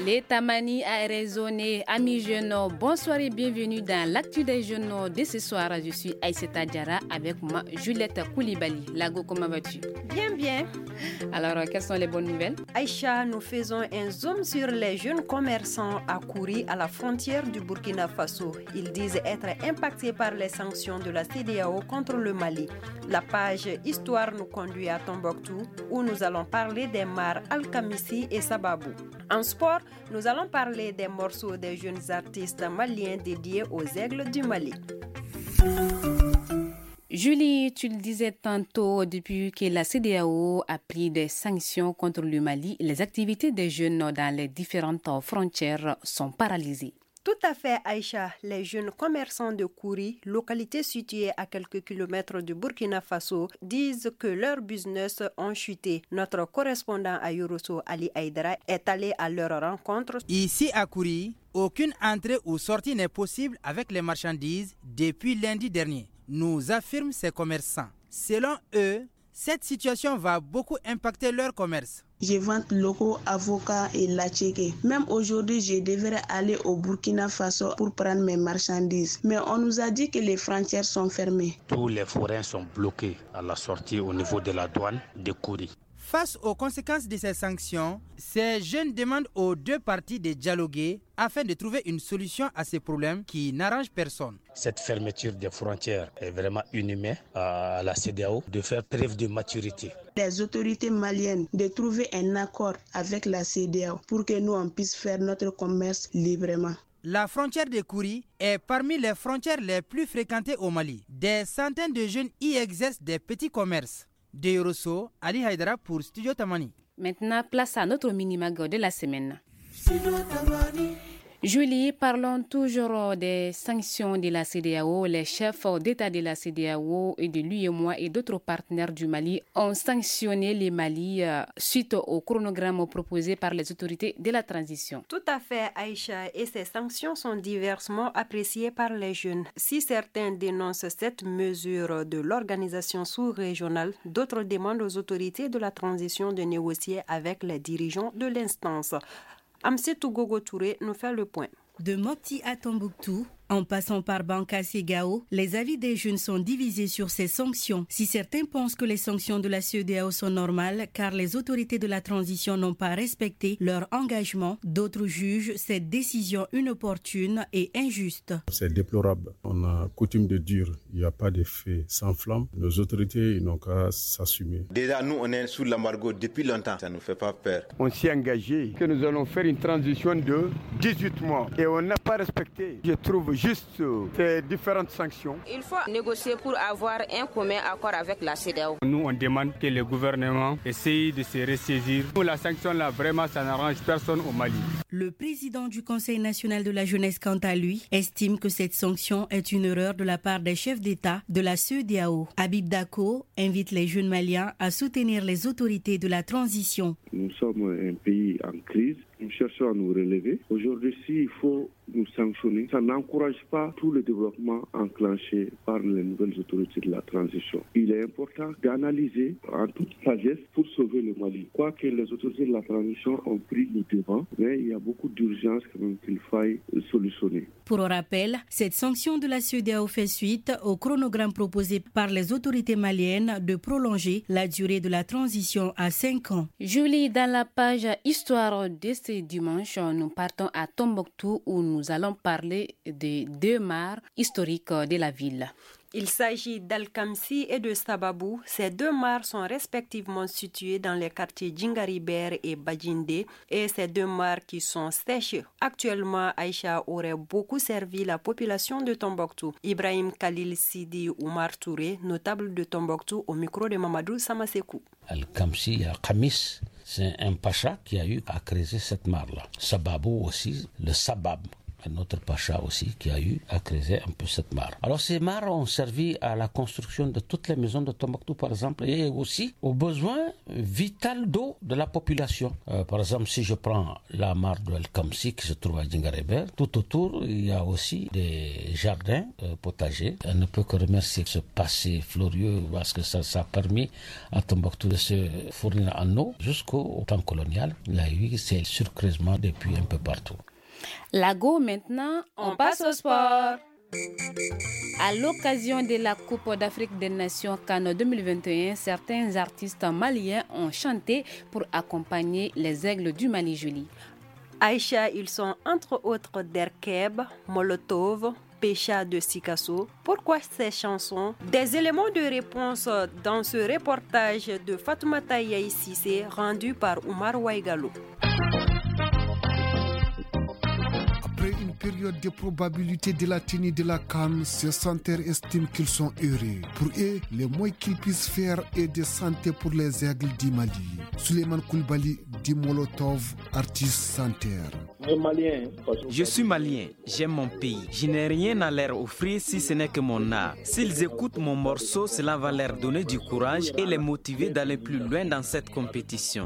Les Tamani a raisonné. Amis jeunes, bonsoir et bienvenue dans l'actu des jeunes de ce soir. Je suis Aïssata Diarra avec moi, Juliette Koulibaly. Lago, comment vas-tu? Bien. Alors, quelles sont les bonnes nouvelles? Aïcha, nous faisons un zoom sur les jeunes commerçants à Kouri, à la frontière du Burkina Faso. Ils disent être impactés par les sanctions de la CEDEAO contre le Mali. La page Histoire nous conduit à Tombouctou, où nous allons parler des mares Al-Kamissi et Sababou. En sport, nous allons parler des morceaux des jeunes artistes maliens dédiés aux aigles du Mali. Julie, tu le disais tantôt, depuis que la CEDEAO a pris des sanctions contre le Mali, les activités des jeunes dans les différentes frontières sont paralysées. Tout à fait, Aïcha. Les jeunes commerçants de Kouri, localité située à quelques kilomètres du Burkina Faso, disent que leurs business ont chuté. Notre correspondant à Yorosso, Ali Aïdara, est allé à leur rencontre. Ici à Kouri, aucune entrée ou sortie n'est possible avec les marchandises depuis lundi dernier, nous affirment ces commerçants. Selon eux, cette situation va beaucoup impacter leur commerce. Je vends locaux, avocats et lacheke. Même aujourd'hui, je devrais aller au Burkina Faso pour prendre mes marchandises. Mais on nous a dit que les frontières sont fermées. Tous les forains sont bloqués à la sortie au niveau de la douane de Kouri. Face aux conséquences de ces sanctions, ces jeunes demandent aux deux parties de dialoguer afin de trouver une solution à ces problèmes qui n'arrangent personne. Cette fermeture des frontières est vraiment inhumaine à la CEDEAO de faire preuve de maturité. Les autorités maliennes de trouver un accord avec la CEDEAO pour que nous on puisse faire notre commerce librement. La frontière de Kouri est parmi les frontières les plus fréquentées au Mali. Des centaines de jeunes y exercent des petits commerces. De Yorosso, Ali Haïdara pour Studio Tamani. Maintenant, place à notre mini-mag de la semaine. Julie, parlons toujours des sanctions de la CEDEAO. Les chefs d'État de la CEDEAO et de l'UEMOA et d'autres partenaires du Mali ont sanctionné le Mali suite au chronogramme proposé par les autorités de la transition. Tout à fait, Aïcha, et ces sanctions sont diversement appréciées par les jeunes. Si certains dénoncent cette mesure de l'organisation sous-régionale, d'autres demandent aux autorités de la transition de négocier avec les dirigeants de l'instance. Amsetou Gogo Touré nous fait le point. De Mopti à Tombouctou, en passant par Bankas et Gao, les avis des jeunes sont divisés sur ces sanctions. Si certains pensent que les sanctions de la CEDEAO sont normales car les autorités de la transition n'ont pas respecté leur engagement, d'autres jugent cette décision inopportune et injuste. C'est déplorable. On a coutume de dire qu'il n'y a pas de feu sans flamme. Nos autorités n'ont qu'à s'assumer. Déjà, nous, on est sous l'embargo depuis longtemps. Ça ne nous fait pas peur. On s'est engagé que nous allons faire une transition de 18 mois et on n'a pas respecté. Je trouve juste ces différentes sanctions. Il faut négocier pour avoir un commun accord avec la CEDEAO. Nous, on demande que le gouvernement essaye de se ressaisir. Pour la sanction, là, vraiment, ça n'arrange personne au Mali. Le président du Conseil national de la jeunesse, quant à lui, estime que cette sanction est une erreur de la part des chefs d'État de la CEDEAO. Habib Dako invite les jeunes maliens à soutenir les autorités de la transition. Nous sommes un pays en crise. Nous cherchons à nous relever. Aujourd'hui, s'il faut nous sanctionner, ça n'encourage pas tout le développement enclenché par les nouvelles autorités de la transition. Il est important d'analyser en toute sagesse pour sauver le Mali. Quoique les autorités de la transition ont pris le devant, mais il y a beaucoup d'urgences quand même qu'il faille solutionner. Pour rappel, cette sanction de la CEDEAO fait suite au chronogramme proposé par les autorités maliennes de prolonger la durée de la transition à 5 ans. Julie, dans la page Histoire de ce dimanche, nous partons à Tombouctou où nous allons parler des deux mares historiques de la ville. Il s'agit d'Al-Kamissi et de Sababou. Ces deux mares sont respectivement situées dans les quartiers Djingariber et Badjindé et ces deux mares qui sont sèches. Actuellement, Aïcha aurait beaucoup servi la population de Tombouctou. Ibrahim Khalil Sidi Oumar Touré, notable de Tombouctou, au micro de Mamadou Samasekou. Al-Kamissi Khamis, c'est un pacha qui a eu à creuser cette mare-là. Sababou aussi, le Sabab, un autre pacha aussi qui a eu à creuser un peu cette mare. Alors ces mares ont servi à la construction de toutes les maisons de Tombouctou par exemple et aussi aux besoins vitaux d'eau de la population. Par exemple, si je prends la mare de El Kamsi qui se trouve à Djingarébert, tout autour il y a aussi des jardins potagers. On ne peut que remercier ce passé glorieux parce que ça a permis à Tombouctou de se fournir en eau jusqu'au temps colonial. Il y a eu ces surcreusements depuis un peu partout. Lago maintenant, on passe au sport. À l'occasion de la Coupe d'Afrique des Nations CAN 2021, certains artistes maliens ont chanté pour accompagner les Aigles du Mali, Julie. Aïcha, ils sont entre autres Derkeb, Molotov, Pécha de Sikasso. Pourquoi ces chansons? Des éléments de réponse dans ce reportage de Fatoumata Yaï Sissé rendu par Oumar Ouaïgalou. Après une période de probabilité de la tenue de la CAN, ces centres estiment qu'ils sont heureux. Pour eux, le moins qu'ils puissent faire est de santé pour les Aigles du Mali. Souleymane Koulibaly dit Molotov, artiste santerre. Je suis malien, j'aime mon pays. Je n'ai rien à leur offrir si ce n'est que mon art. S'ils écoutent mon morceau, cela va leur donner du courage et les motiver d'aller plus loin dans cette compétition.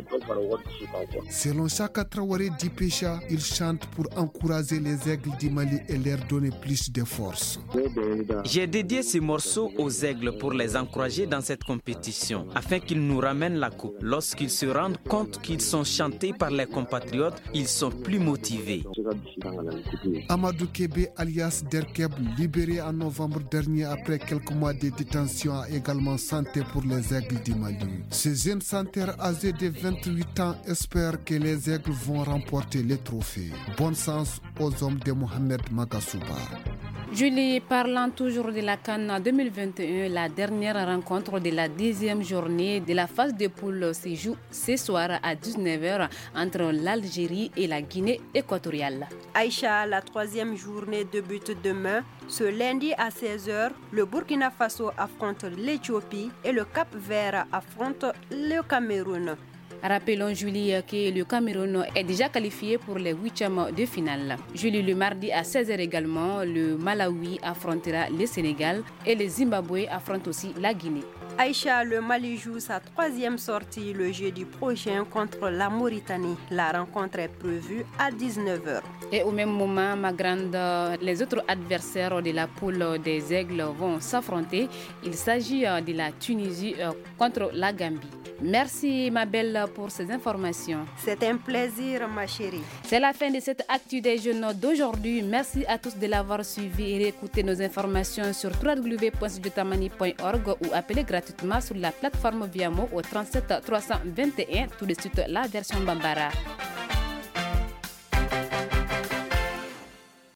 Selon Chaka Traoré dit Pécha, il chante pour encourager les Aigles du Mali et leur donner plus de force. J'ai dédié ce morceau aux Aigles pour les encourager dans cette compétition, afin qu'ils nous ramènent la coupe. Lorsqu'ils se rendent compte qu'ils sont chantés par les compatriotes, ils sont plus motivés. Amadou Kébé alias Derkeb, libéré en novembre dernier après quelques mois de détention, a également chanté pour les Aigles du Mali. Ce jeune chanteur âgé de 28 ans espère que les Aigles vont remporter le trophée. Bon sens aux hommes de Mohamed Magasuba. Julie, parlant toujours de la CAN 2021, la dernière rencontre de la 10e journée de la phase de poule se joue ce soir à 19h entre l'Algérie et la Guinée équatoriale. Aïcha, la 3e journée débute demain. Ce lundi à 16h, le Burkina Faso affronte l'Éthiopie et le Cap-Vert affronte le Cameroun. Rappelons, Julie, que le Cameroun est déjà qualifié pour les 8e de finale. Julie, le mardi à 16h également, le Malawi affrontera le Sénégal et le Zimbabwe affronte aussi la Guinée. Aïcha, le Mali joue sa 3e sortie le jeudi prochain contre la Mauritanie. La rencontre est prévue à 19h. Et au même moment, ma grande, les autres adversaires de la poule des Aigles vont s'affronter. Il s'agit de la Tunisie contre la Gambie. Merci ma belle pour ces informations. C'est un plaisir ma chérie. C'est la fin de cette Actu des Jeunes d'aujourd'hui. Merci à tous de l'avoir suivi et réécouter nos informations sur www.studiottamani.org ou appelez gratuitement sur la plateforme Viamo au 37 321. Tout de suite la version Bambara.